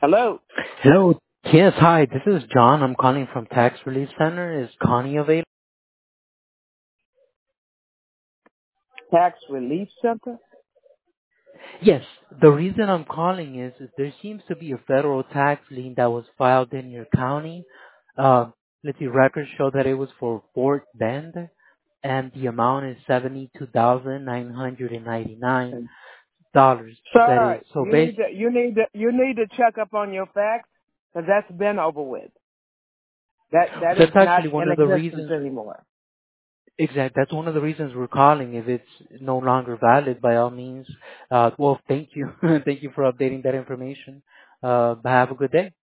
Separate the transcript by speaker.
Speaker 1: Hello,
Speaker 2: Hello. Yes, hi. This is John. I'm calling from Tax Relief Center. Is Connie available?
Speaker 1: Tax Relief Center.
Speaker 2: Yes. The reason I'm calling is there seems to be a federal tax lien that was filed in your county. Uh, let's see, records show that it was for Fort Bend, and the amount is $72,999. That is
Speaker 1: Sir,
Speaker 2: so
Speaker 1: you
Speaker 2: based.
Speaker 1: need to check up on your facts because that's been over with. That is
Speaker 2: That's
Speaker 1: not
Speaker 2: actually one
Speaker 1: in
Speaker 2: of the
Speaker 1: existence
Speaker 2: reasons.
Speaker 1: anymore.
Speaker 2: Exactly. That's one of the reasons we're calling. If it's no longer valid, by all means, well, thank you. Thank you for updating that information. Have a good day.